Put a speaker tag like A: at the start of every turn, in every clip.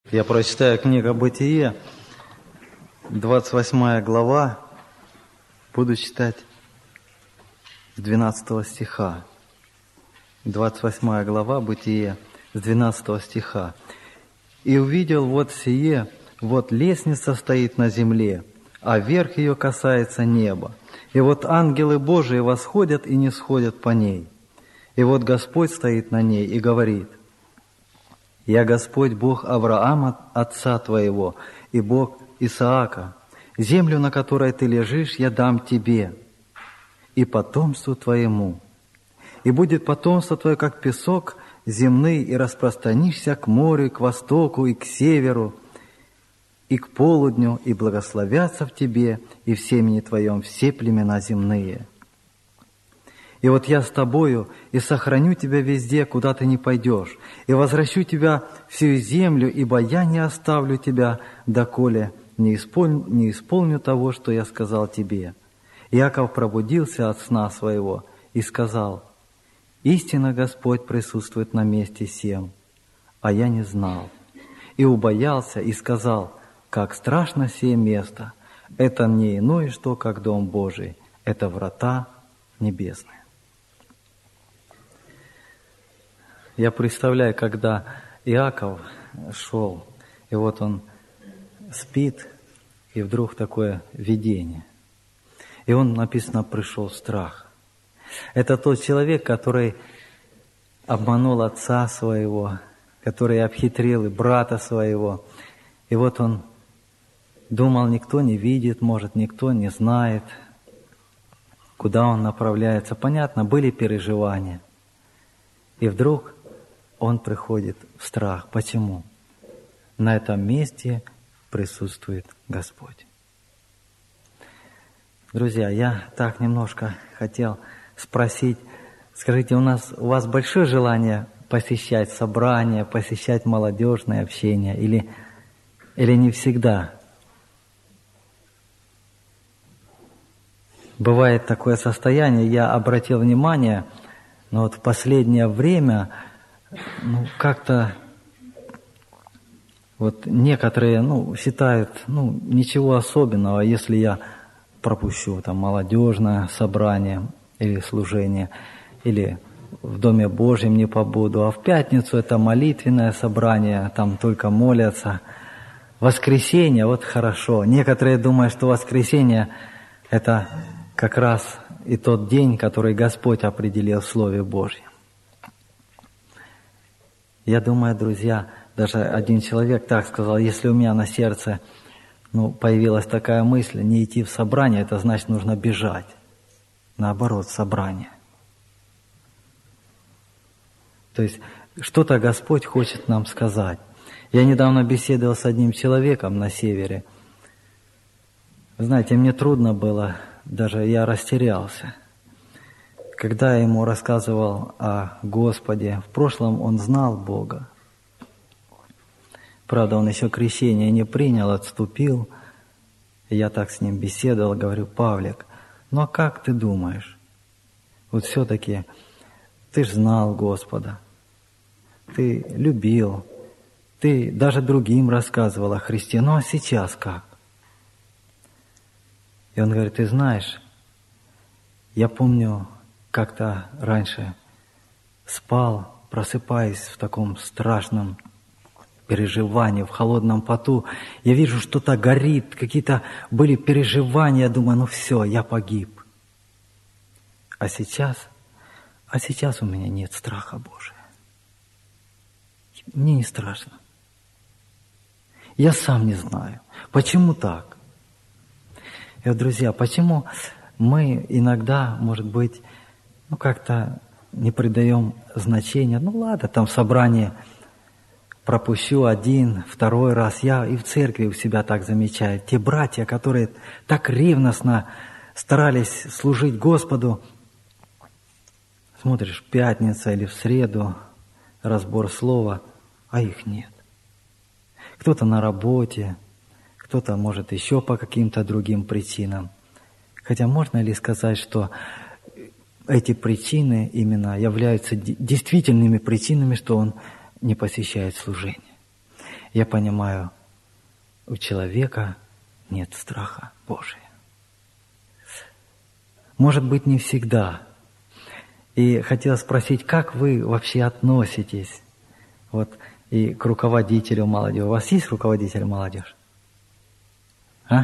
A: Я прочитаю книгу «Бытие», 28 глава, буду читать с 12 стиха. 28 глава «Бытие», с 12 стиха. «И увидел вот сие, вот лестница стоит на земле, а верх ее касается неба. И вот ангелы Божии восходят и не сходят по ней. И вот Господь стоит на ней и говорит: Я Господь, Бог Авраама, отца твоего, и Бог Исаака. Землю, на которой ты лежишь, я дам тебе и потомству твоему. И будет потомство твое, как песок земный, и распространишься к морю, к востоку и к северу, и к полудню, и благословятся в тебе и в семени твоем все племена земные. И вот я с тобою, и сохраню тебя везде, куда ты не пойдешь, и возвращу тебя всю землю, ибо я не оставлю тебя, доколе не исполню того, что я сказал тебе». Иаков пробудился от сна своего и сказал: «Истинно Господь присутствует на месте сем, а я не знал». И убоялся и сказал: «Как страшно сие место! Это не иное что, как дом Божий, это врата небесные». Я представляю, когда Иаков шел, и вот он спит, и вдруг такое видение. И он, написано, пришел страх. Это тот человек, который обманул отца своего, который обхитрил и брата своего. И вот он думал, никто не видит, может, никто не знает, куда он направляется. Понятно, были переживания. И вдруг он приходит в страх. Почему? На этом месте присутствует Господь. Друзья, я так немножко хотел спросить, скажите, у вас большое желание посещать собрания, посещать молодежное общение или не всегда? Бывает такое состояние, я обратил внимание, но вот в последнее время как-то вот некоторые считают, ничего особенного, если я пропущу там молодежное собрание или служение, или в Доме Божьем не побуду, а в пятницу это молитвенное собрание, там только молятся. Воскресенье, вот хорошо. Некоторые думают, что воскресенье это как раз и тот день, который Господь определил в Слове Божьем. Я думаю, друзья, даже один человек так сказал: если у меня на сердце появилась такая мысль не идти в собрание, это значит нужно бежать. Наоборот, собрание. То есть что-то Господь хочет нам сказать. Я недавно беседовал с одним человеком на севере. Вы знаете, мне трудно было, даже я растерялся. Когда я ему рассказывал о Господе, в прошлом он знал Бога. Правда, он еще крещение не принял, отступил. И я так с ним беседовал, говорю: Павлик, а как ты думаешь? Вот все-таки ты ж знал Господа, ты любил, ты даже другим рассказывал о Христе, а сейчас как? И он говорит: ты знаешь, я помню, как-то раньше спал, просыпаясь в таком страшном переживании, в холодном поту. Я вижу, что-то горит, какие-то были переживания. Я думаю, все, я погиб. А сейчас у меня нет страха Божия. Мне не страшно. Я сам не знаю, почему так. И вот, друзья, почему мы иногда, может быть, как-то не придаем значения. Ладно, там в собрании пропущу один, второй раз. Я и в церкви у себя так замечаю. Те братья, которые так ревностно старались служить Господу, смотришь, пятница или в среду, разбор слова, а их нет. Кто-то на работе, кто-то, может, еще по каким-то другим причинам. Хотя можно ли сказать, что эти причины именно являются действительными причинами, что он не посещает служение? я понимаю, у человека нет страха Божия. Может быть, не всегда. И хотел спросить, как вы вообще относитесь вот и к руководителю молодежи? У вас есть руководитель молодежи? А?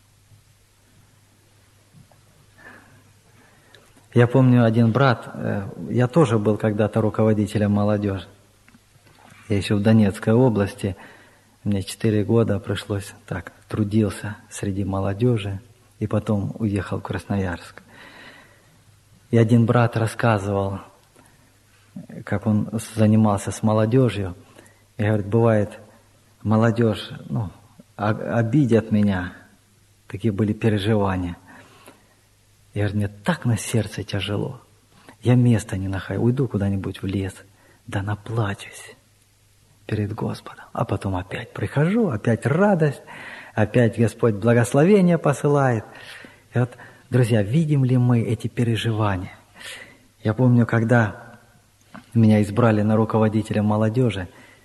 A: Я помню, один брат, я тоже был когда-то руководителем молодежи. Я еще в Донецкой области, мне 4 года пришлось так, трудился среди молодежи, и потом уехал в Красноярск. И один брат рассказывал, как он занимался с молодежью, и говорит, бывает, молодежь, обидят меня, такие были переживания. Я говорю, мне так на сердце тяжело. Я места не нахожу. Уйду куда-нибудь в лес. Да наплачусь перед Господом. А потом опять прихожу, опять радость. Опять Господь благословение посылает. И вот, друзья, видим ли мы эти переживания? Я помню, когда меня избрали на руководителя молодежи,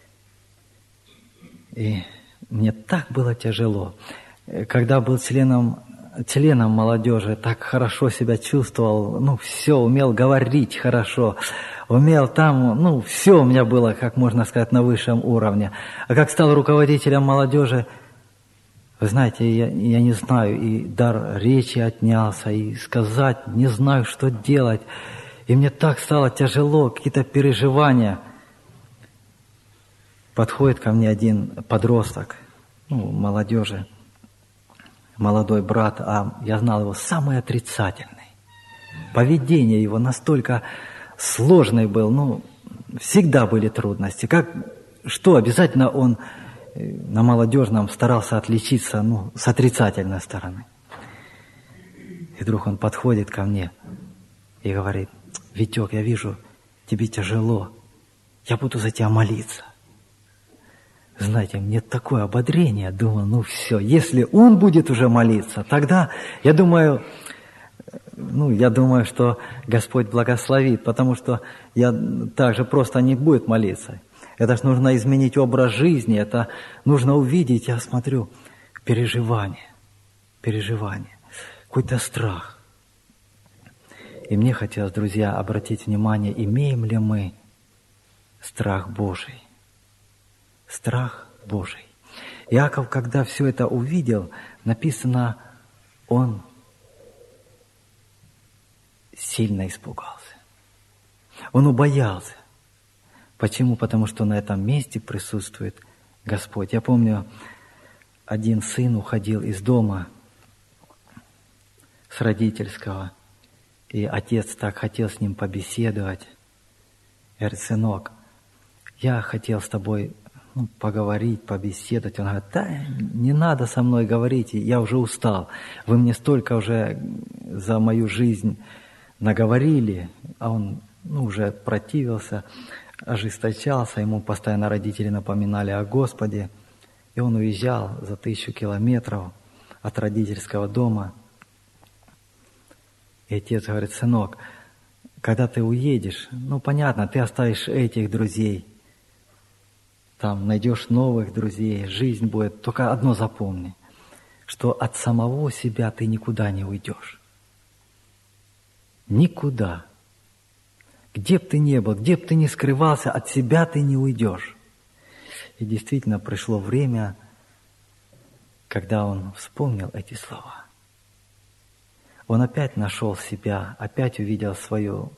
A: и мне так было тяжело. Когда был членом молодежи, так хорошо себя чувствовал, все, умел говорить хорошо, умел там, все у меня было, как можно сказать, на высшем уровне. А как стал руководителем молодежи, вы знаете, я не знаю, и дар речи отнялся, и сказать не знаю, что делать. И мне так стало тяжело, какие-то переживания. Подходит ко мне один подросток, молодежи, молодой брат, а я знал его самый отрицательный. Поведение его настолько сложный был, всегда были трудности. Что обязательно он на молодежном старался отличиться, с отрицательной стороны. И вдруг он подходит ко мне и говорит, Витек, я вижу, тебе тяжело, я буду за тебя молиться. Знаете, мне такое ободрение, думаю, все, если он будет уже молиться, тогда, я думаю, что Господь благословит, потому что я так же просто не будет молиться. Это ж нужно изменить образ жизни, это нужно увидеть, я смотрю, переживание, какой-то страх. И мне хотелось, друзья, обратить внимание, имеем ли мы страх Божий. Страх Божий. Иаков, когда все это увидел, написано, он сильно испугался. Он убоялся. Почему? Потому что на этом месте присутствует Господь. Я помню, один сын уходил из дома с родительского, и отец так хотел с ним побеседовать. Говорит, сынок, я хотел с тобой поговорить, побеседовать. Он говорит, да, не надо со мной говорить, я уже устал. Вы мне столько уже за мою жизнь наговорили, а он уже противился, ожесточался, ему постоянно родители напоминали о Господе, и он уезжал за 1000 километров от родительского дома. И отец говорит, сынок, когда ты уедешь, понятно, ты оставишь этих друзей, там найдешь новых друзей, жизнь будет. Только одно запомни, что от самого себя ты никуда не уйдешь. Никуда. Где бы ты ни был, где бы ты ни скрывался, от себя ты не уйдешь. И действительно пришло время, когда он вспомнил эти слова. Он опять нашел себя, опять увидел свое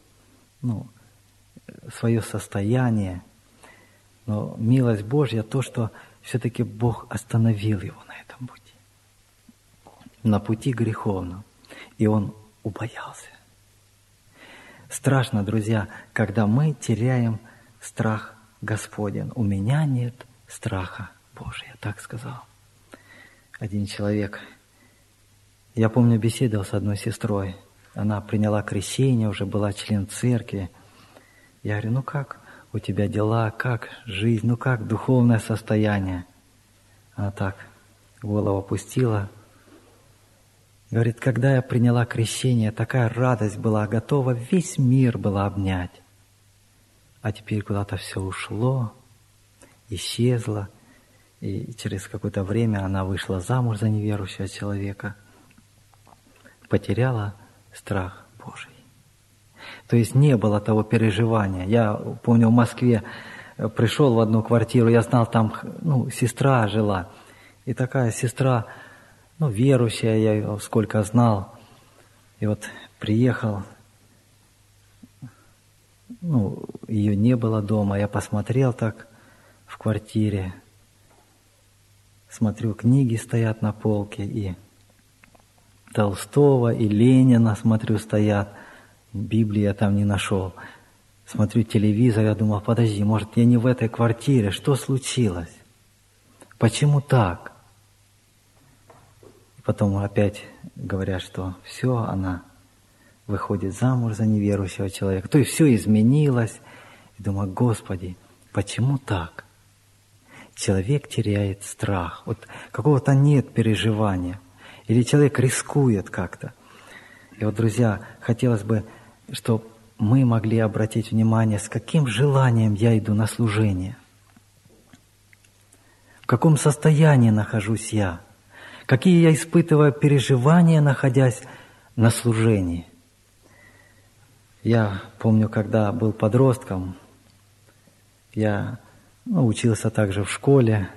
A: состояние. Но милость Божья то, что все-таки Бог остановил его на этом пути. На пути греховном. И он убоялся. Страшно, друзья, когда мы теряем страх Господень. У меня нет страха Божия, так сказал один человек. Я помню, беседовал с одной сестрой. Она приняла крещение, уже была член церкви. Я говорю, как у тебя дела, как жизнь, как духовное состояние? Она так голову опустила. Говорит, когда я приняла крещение, такая радость была, готова весь мир была обнять. А теперь куда-то все ушло, исчезло. И через какое-то время она вышла замуж за неверующего человека, потеряла страх Божий. То есть не было того переживания. Я помню, в Москве пришел в одну квартиру, я знал, там сестра жила. И такая сестра, верующая, я ее сколько знал. И вот приехал, ее не было дома. Я посмотрел так в квартире, смотрю, книги стоят на полке, и Толстого, и Ленина, смотрю, стоят. Библии я там не нашел. Смотрю телевизор, я думал, подожди, может, я не в этой квартире, что случилось? Почему так? И потом опять говорят, что все, она выходит замуж за неверующего человека. То есть все изменилось. И думаю, Господи, почему так? Человек теряет страх. Вот какого-то нет переживания. Или человек рискует как-то. И вот, друзья, хотелось бы, чтобы мы могли обратить внимание, с каким желанием я иду на служение. В каком состоянии нахожусь я. Какие я испытываю переживания, находясь на служении. Я помню, когда был подростком, я учился также в школе.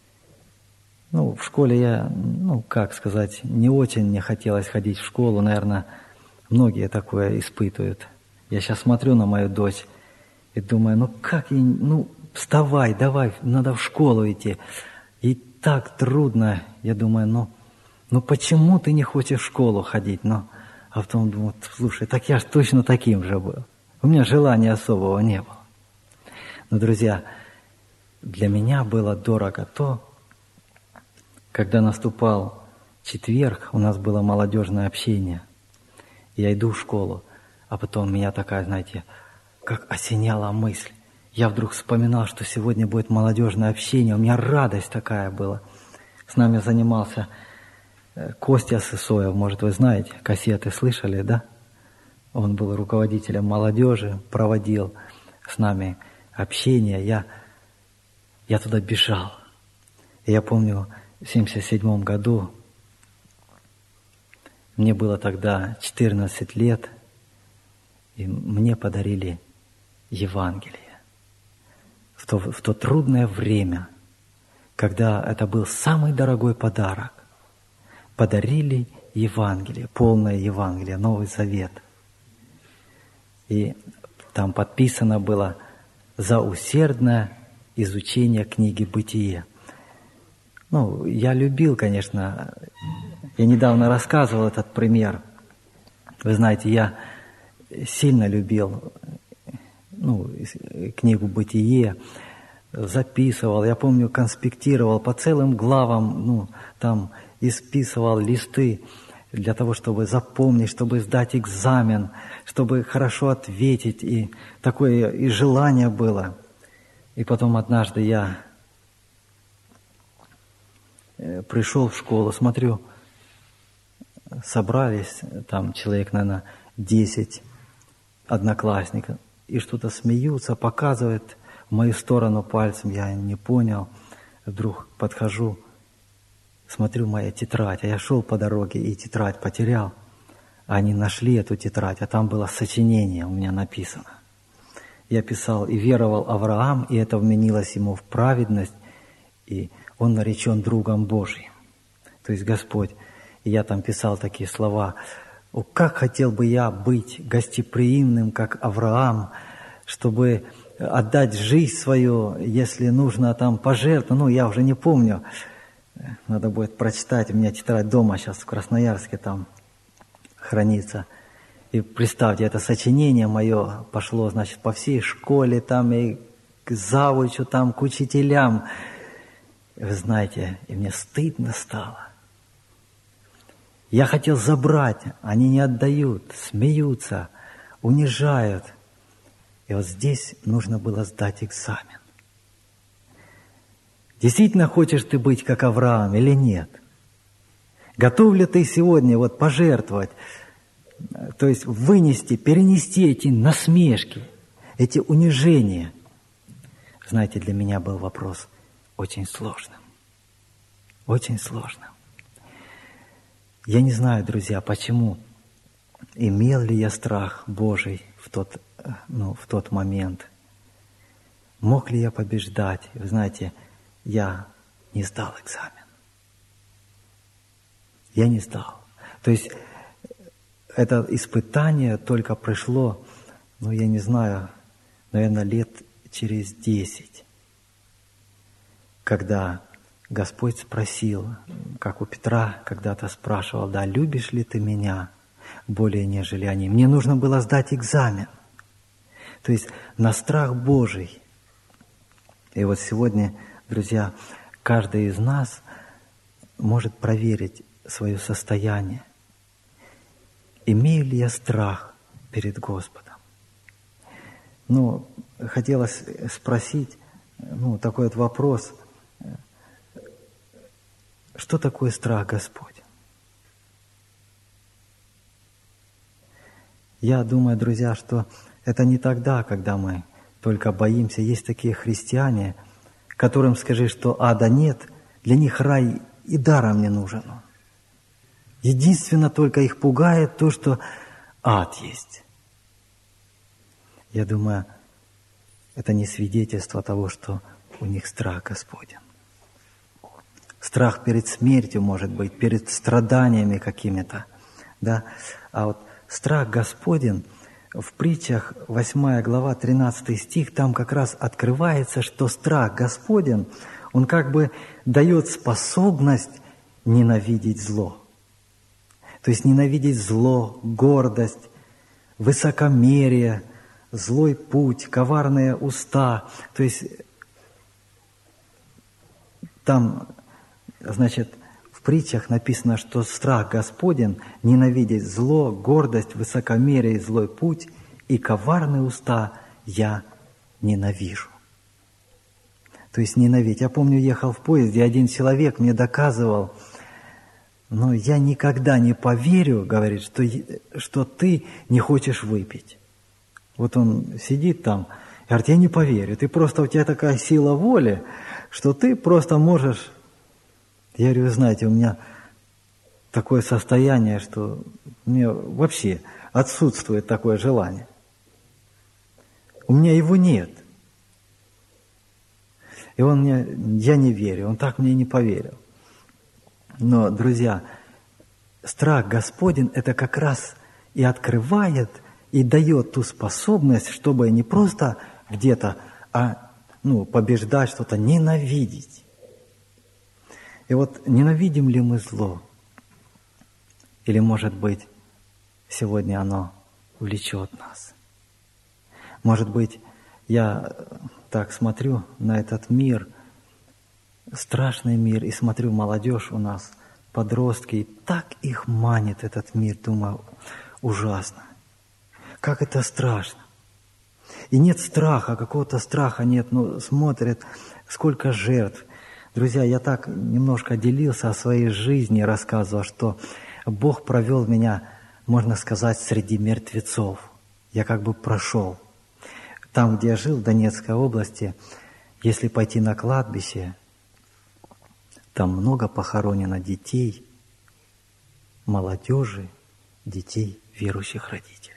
A: В школе я, не очень мне хотелось ходить в школу. Наверное, многие такое испытывают. Я сейчас смотрю на мою дочь и думаю, как ей, вставай, давай, надо в школу идти. Ей так трудно. Я думаю, почему ты не хочешь в школу ходить? А потом думаю, слушай, так я ж точно таким же был. У меня желания особого не было. Но, друзья, для меня было дорого то, когда наступал четверг, у нас было молодежное общение. Я иду в школу, а потом меня такая, знаете, как осеняла мысль. Я вдруг вспоминал, что сегодня будет молодежное общение. У меня радость такая была. С нами занимался Костя Сысоев, может, вы знаете, кассеты слышали, да? Он был руководителем молодежи, проводил с нами общение. Я туда бежал. И я помню, в 1977 году, мне было тогда 14 лет, и мне подарили Евангелие. В то трудное время, когда это был самый дорогой подарок, подарили Евангелие, полное Евангелие, Новый Завет. И там подписано было «За усердное изучение книги «Бытие». Я любил, конечно, я недавно рассказывал этот пример. Вы знаете, я сильно любил книгу «Бытие», записывал, я помню, конспектировал по целым главам, там исписывал листы для того, чтобы запомнить, чтобы сдать экзамен, чтобы хорошо ответить, и такое и желание было. И потом однажды я пришел в школу, смотрю, собрались там человек, наверное, 10 одноклассников, и что-то смеются, показывают в мою сторону пальцем, я не понял. Вдруг подхожу, смотрю, моя тетрадь, а я шел по дороге и тетрадь потерял. Они нашли эту тетрадь, а там было сочинение у меня написано. Я писал: «И веровал Авраам, и это вменилось ему в праведность, и он наречен другом Божьим». То есть Господь. И я там писал такие слова: «О, как хотел бы я быть гостеприимным, как Авраам, чтобы отдать жизнь свою, если нужно там пожертвовать». Я уже не помню. Надо будет прочитать. У меня тетрадь дома сейчас в Красноярске там хранится. И представьте, это сочинение мое пошло, значит, по всей школе, там и к завучу, там к учителям. Вы знаете, и мне стыдно стало. Я хотел забрать, они не отдают, смеются, унижают. И вот здесь нужно было сдать экзамен. Действительно хочешь ты быть как Авраам или нет? Готов ли ты сегодня пожертвовать, то есть вынести, перенести эти насмешки, эти унижения? Знаете, для меня был вопрос очень сложным. Очень сложно. Я не знаю, друзья, почему. Имел ли я страх Божий в тот момент? Мог ли я побеждать? Вы знаете, я не сдал экзамен. Я не сдал. То есть это испытание только пришло, я не знаю, наверное, лет через 10, когда Господь спросил, как у Петра когда-то спрашивал, да, любишь ли ты меня более, нежели они? Мне нужно было сдать экзамен. То есть на страх Божий. И вот сегодня, друзья, каждый из нас может проверить свое состояние. Имею ли я страх перед Господом? Хотелось спросить, такой вот вопрос. Что такое страх Господень? Я думаю, друзья, что это не тогда, когда мы только боимся. Есть такие христиане, которым скажи, что ада нет, для них рай и даром не нужен. Единственно только их пугает то, что ад есть. Я думаю, это не свидетельство того, что у них страх Господень. Страх перед смертью, может быть, перед страданиями какими-то. Да? А вот страх Господень в притчах 8 глава 13 стих, там как раз открывается, что страх Господень, он как бы дает способность ненавидеть зло. То есть ненавидеть зло, гордость, высокомерие, злой путь, коварные уста. То есть там, в притчах написано, что страх Господень ненавидеть зло, гордость, высокомерие и злой путь, и коварные уста я ненавижу. То есть ненавидеть. Я помню, ехал в поезде, один человек мне доказывал, но я никогда не поверю, говорит, что ты не хочешь выпить. Вот он сидит там, и говорит, я не поверю, у тебя такая сила воли, что ты просто можешь... Я говорю, вы знаете, у меня такое состояние, что у меня вообще отсутствует такое желание. У меня его нет. И я не верю, он так мне не поверил. Но, друзья, страх Господень это как раз и открывает, и дает ту способность, чтобы не просто где-то, побеждать что-то, ненавидеть. И вот ненавидим ли мы зло? Или, может быть, сегодня оно влечет нас? Может быть, я так смотрю на этот мир, страшный мир, и смотрю, молодежь у нас, подростки, и так их манит этот мир, думаю, ужасно. Как это страшно. И нет страха, какого-то страха нет, смотрят, сколько жертв. Друзья, я так немножко делился о своей жизни, рассказывал, что Бог провел меня, можно сказать, среди мертвецов. Я как бы прошел. Там, где я жил, в Донецкой области, если пойти на кладбище, там много похоронено детей, молодежи, детей верующих родителей.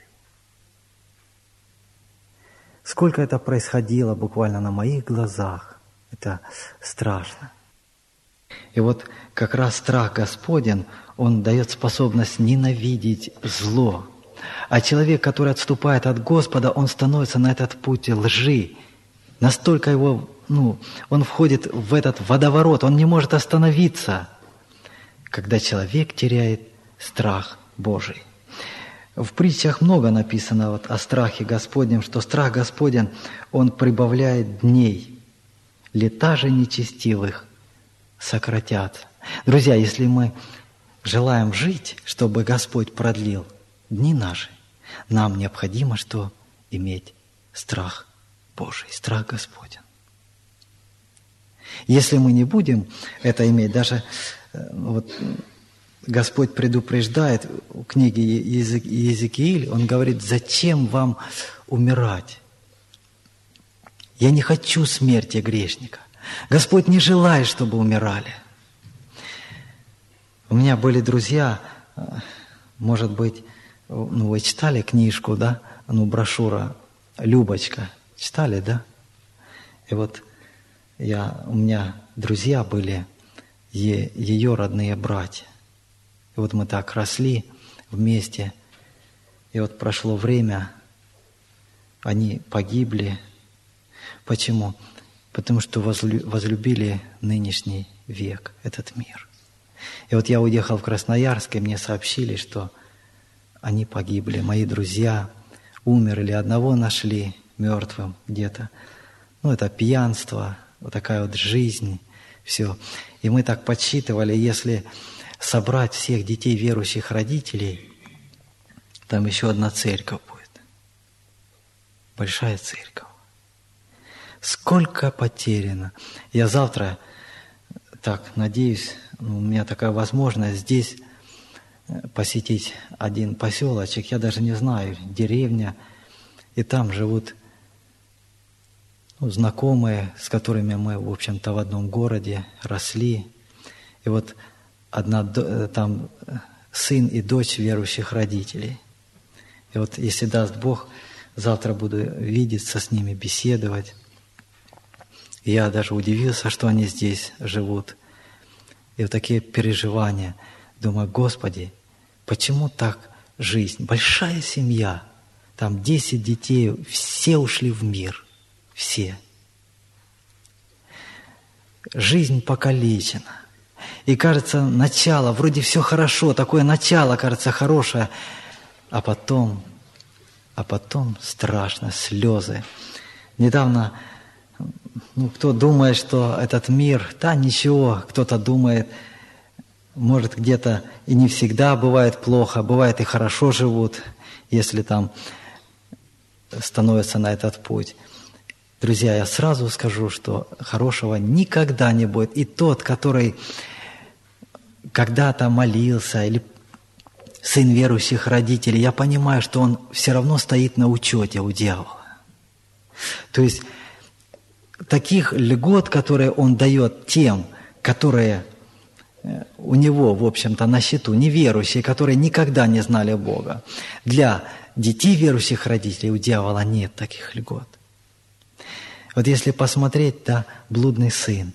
A: Сколько это происходило буквально на моих глазах. Это страшно. И вот как раз страх Господень, он дает способность ненавидеть зло. А человек, который отступает от Господа, он становится на этот путь лжи. Настолько его, он входит в этот водоворот, он не может остановиться, когда человек теряет страх Божий. В притчах много написано о страхе Господнем, что страх Господень, он прибавляет дней. Лета же нечестивых сократятся. Друзья, если мы желаем жить, чтобы Господь продлил дни наши, нам необходимо что? Иметь страх Божий, страх Господень. Если мы не будем это иметь, даже Господь предупреждает в книге Иезекииль, Он говорит, зачем вам умирать? Я не хочу смерти грешника. Господь не желает, чтобы умирали. У меня были друзья, может быть, вы читали книжку, да? Брошюра «Любочка». Читали, да? И вот у меня друзья были, ее родные братья. И вот мы так росли вместе. И вот прошло время, они погибли. Почему? Потому что возлюбили нынешний век, этот мир. И вот я уехал в Красноярск, и мне сообщили, что они погибли. Мои друзья умерли, одного нашли мертвым где-то. Это пьянство, вот такая вот жизнь, все. И мы так подсчитывали, если собрать всех детей верующих родителей, там еще одна церковь будет. Большая церковь. Сколько потеряно. Я завтра, так, надеюсь, у меня такая возможность здесь посетить один поселочек, я даже не знаю, деревня, и там живут знакомые, с которыми мы, в общем-то, в одном городе росли. И вот там сын и дочь верующих родителей. И вот если даст Бог, завтра буду видеться с ними, беседовать. И я даже удивился, что они здесь живут. И вот такие переживания. Думаю, Господи, почему так жизнь? Большая семья, там 10 детей, все ушли в мир. Все. Жизнь покалечена. И кажется, начало, вроде все хорошо, такое начало, кажется, хорошее, а потом страшно, слезы. Недавно, кто думает, что этот мир, ничего, кто-то думает, может, где-то и не всегда бывает плохо, бывает и хорошо живут, если там становятся на этот путь. Друзья, я сразу скажу, что хорошего никогда не будет. И тот, который когда-то молился, или сын верующих родителей, я понимаю, что он все равно стоит на учете у дьявола. То есть таких льгот, которые он дает тем, которые у него, в общем-то, на счету, неверующие, которые никогда не знали Бога, для детей верующих родителей у дьявола нет таких льгот. Вот если посмотреть, блудный сын,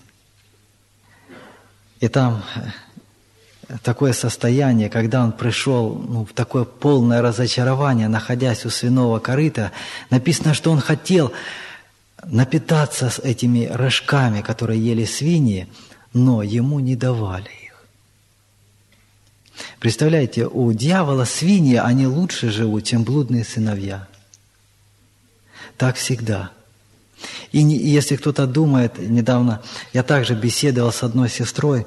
A: и там такое состояние, когда он пришел в такое полное разочарование, находясь у свиного корыта, написано, что он хотел напитаться с этими рожками, которые ели свиньи, но ему не давали их. Представляете, у дьявола свиньи, они лучше живут, чем блудные сыновья. Так всегда. И если кто-то думает, недавно я также беседовал с одной сестрой,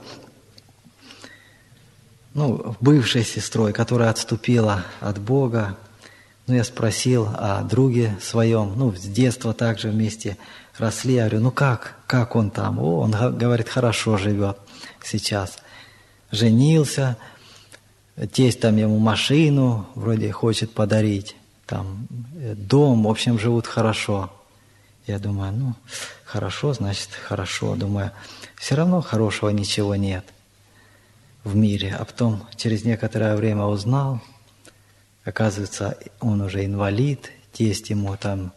A: бывшей сестрой, которая отступила от Бога. Я спросил о друге своем, с детства также вместе росли. Я говорю, как он там? Он говорит, хорошо живет сейчас. Женился, тесть там ему машину вроде хочет подарить, там дом, в общем, живут хорошо. Я думаю, хорошо, значит, хорошо. Думаю, все равно хорошего ничего нет в мире. А потом через некоторое время узнал, оказывается, он уже инвалид, тесть ему там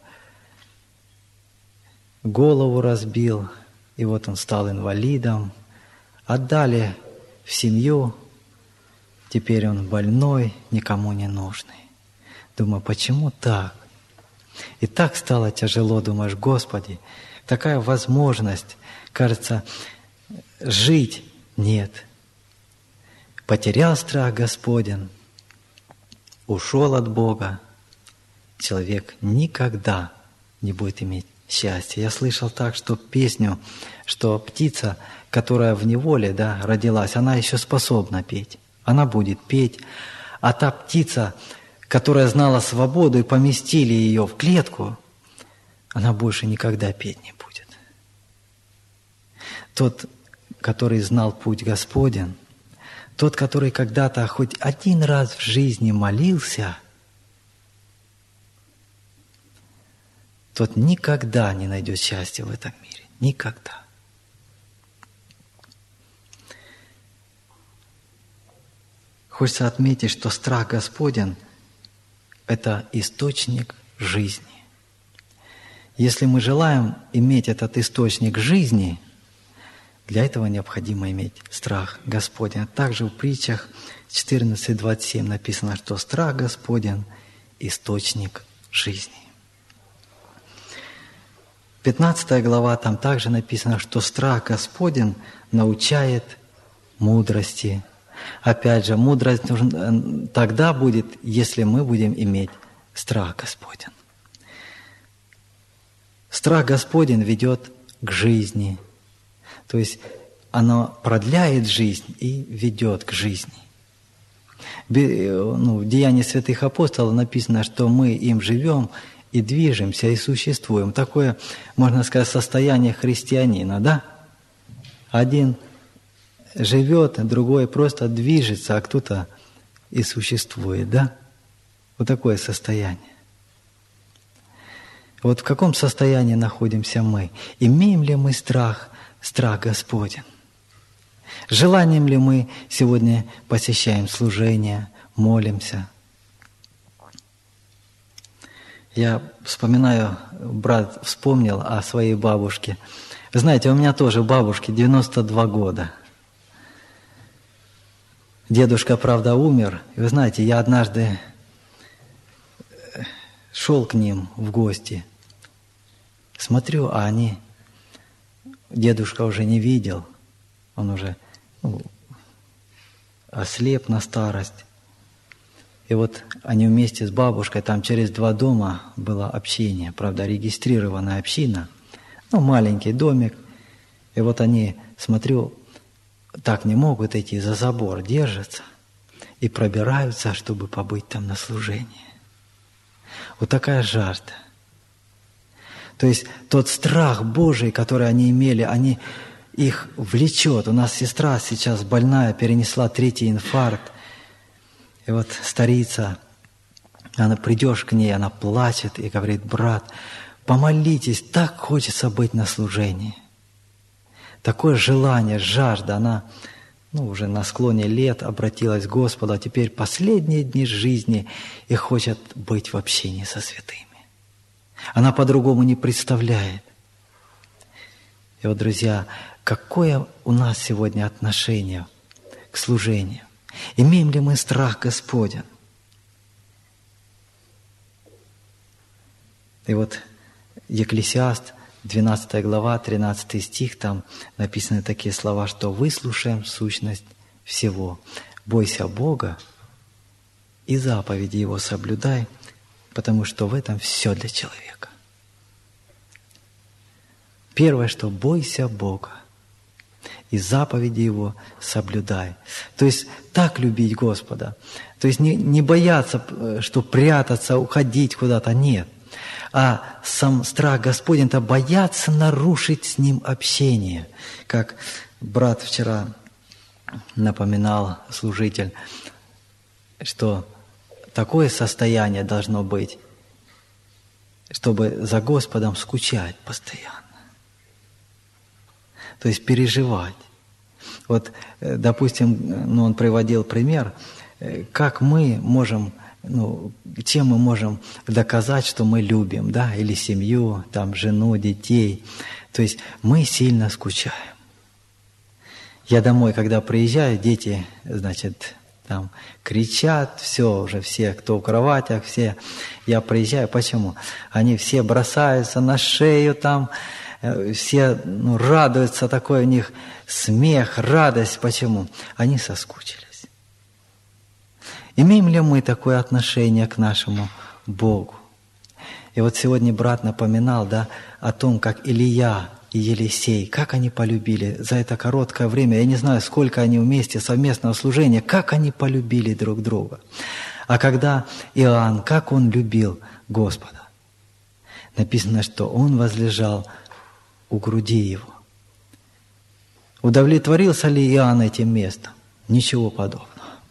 A: голову разбил, и вот он стал инвалидом. Отдали в семью, теперь он больной, никому не нужный. Думаю, почему так? И так стало тяжело, думаешь, Господи, такая возможность, кажется, жить нет. Потерял страх Господень, ушел от Бога, человек никогда не будет иметь счастья. Я слышал так, что песню, что птица, которая в неволе родилась, она еще способна петь, она будет петь, а та птица, которая знала свободу и поместили ее в клетку, она больше никогда петь не будет. Тот, который знал путь Господень, тот, который когда-то хоть один раз в жизни молился, тот никогда не найдет счастья в этом мире. Никогда. хочется отметить, что страх Господень – это источник жизни. Если мы желаем иметь этот источник жизни, для этого необходимо иметь страх Господень. Также в притчах 14:27 написано, что страх Господень – источник жизни. 15 глава, там также написано, что страх Господень научает мудрости. Опять же, мудрость тогда будет, если мы будем иметь страх Господень. Страх Господень ведет к жизни. То есть оно продляет жизнь и ведет к жизни. В Деянии святых апостолов написано, что мы им живем и движемся, и существуем. Такое, можно сказать, состояние христианина, да? Один живет, другой просто движется, а кто-то и существует, да? Вот такое состояние. Вот в каком состоянии находимся мы? Имеем ли мы страх Господень? Желанием ли мы сегодня посещаем служение, молимся? Я вспоминаю, брат вспомнил о своей бабушке. Вы знаете, у меня тоже бабушке 92 года. Дедушка, правда, умер. И вы знаете, я однажды шел к ним в гости. Смотрю, а они... Дедушка уже не видел. Он уже ослеп на старость. И вот они вместе с бабушкой, там через 2 дома было общение, правда, регистрированная община, маленький домик. И вот они, смотрю, так не могут идти, за забор держатся и пробираются, чтобы побыть там на служении. Вот такая жажда. То есть тот страх Божий, который они имели, их влечет. У нас сестра сейчас больная, перенесла 3-й инфаркт. И вот старица, придешь к ней, она плачет и говорит: брат, помолитесь, так хочется быть на служении. Такое желание, жажда, она уже на склоне лет обратилась к Господу, а теперь последние дни жизни и хочет быть в общении со святыми. Она по-другому не представляет. И вот, друзья, какое у нас сегодня отношение к служению? Имеем ли мы страх Господень? И вот Екклесиаст, 12 глава, 13 стих, там написаны такие слова, что выслушаем сущность всего. Бойся Бога и заповеди Его соблюдай, потому что в этом все для человека. Первое, что бойся Бога и заповеди Его соблюдай. То есть так любить Господа. То есть не бояться, что прятаться, уходить куда-то. Нет. А сам страх Господень – это бояться нарушить с Ним общение. Как брат вчера напоминал, служитель, что такое состояние должно быть, чтобы за Господом скучать постоянно. То есть переживать. Вот, допустим, он приводил пример, как мы можем, чем мы можем доказать, что мы любим, да, или семью, там, жену, детей. То есть мы сильно скучаем. Я домой, когда приезжаю, дети, значит, там кричат, все, кто в кроватях, все. Я приезжаю, почему? Они все бросаются на шею там, все радуются, такой у них смех, радость. Почему? Они соскучились. Имеем ли мы такое отношение к нашему Богу? И вот сегодня брат напоминал, да, о том, как Илия и Елисей, как они полюбили за это короткое время, я не знаю, сколько они вместе совместного служения, как они полюбили друг друга. А когда Иоанн, как он любил Господа? Написано, что он возлежал у груди его. Удовлетворился ли Иоанн этим местом? Ничего подобного.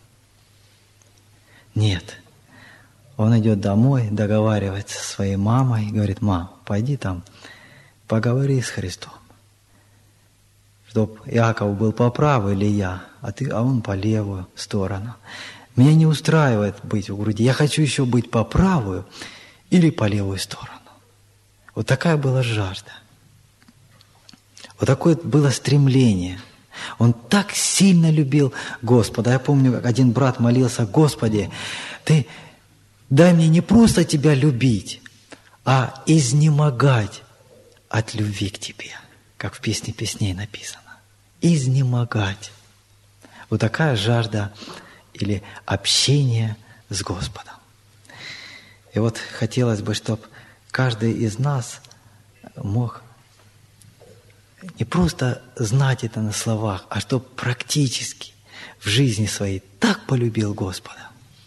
A: Нет. Он идет домой, договаривается со своей мамой, говорит: мам, пойди там, поговори с Христом. Чтоб Иаков был по праву, или я а он по левую сторону. Меня не устраивает быть у груди. Я хочу еще быть по правую или по левую сторону. Вот такая была жажда. Вот такое было стремление. Он так сильно любил Господа. Я помню, как один брат молился: Господи, Ты дай мне не просто Тебя любить, а изнемогать от любви к Тебе, как в Песне песней написано. Изнемогать. Вот такая жажда или общение с Господом. И вот хотелось бы, чтобы каждый из нас мог не просто знать это на словах, а чтобы практически в жизни своей так полюбил Господа.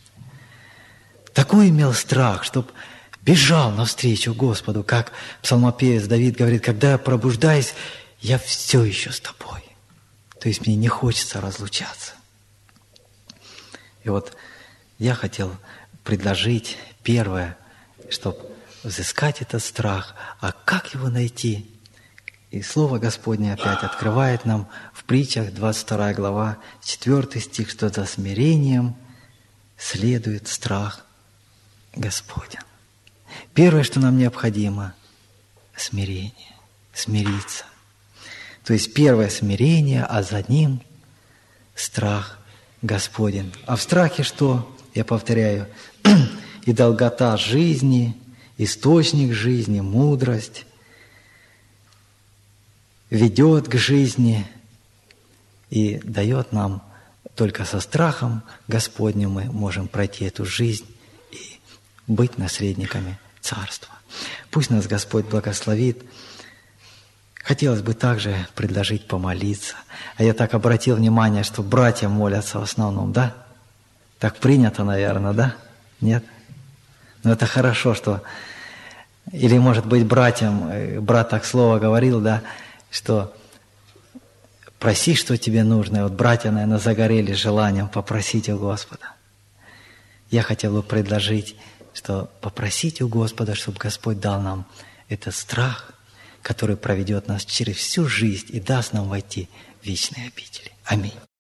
A: Такой имел страх, чтобы бежал навстречу Господу, как псалмопевец Давид говорит: когда я пробуждаюсь, я все еще с тобой. То есть мне не хочется разлучаться. И вот я хотел предложить первое, чтобы взыскать этот страх. А как его найти? И Слово Господне опять открывает нам в притчах 22 глава, 4 стих, что за смирением следует страх Господень. Первое, что нам необходимо – смирение, смириться. То есть первое смирение, а за ним страх Господень. А в страхе что? Я повторяю, и долгота жизни, источник жизни, мудрость, ведет к жизни и дает нам только со страхом Господним мы можем пройти эту жизнь и быть наследниками Царства. Пусть нас Господь благословит. Хотелось бы также предложить помолиться. А я так обратил внимание, что братья молятся в основном, да? Так принято, наверное, да? Нет? Но это хорошо, что... Или, может быть, братьям, брат так слово говорил, да, что проси, что тебе нужно. И вот братья, наверное, загорелись желанием попросить у Господа. Я хотел бы предложить, что попросить у Господа, чтобы Господь дал нам этот страх, который проведет нас через всю жизнь и даст нам войти в вечные обители. Аминь.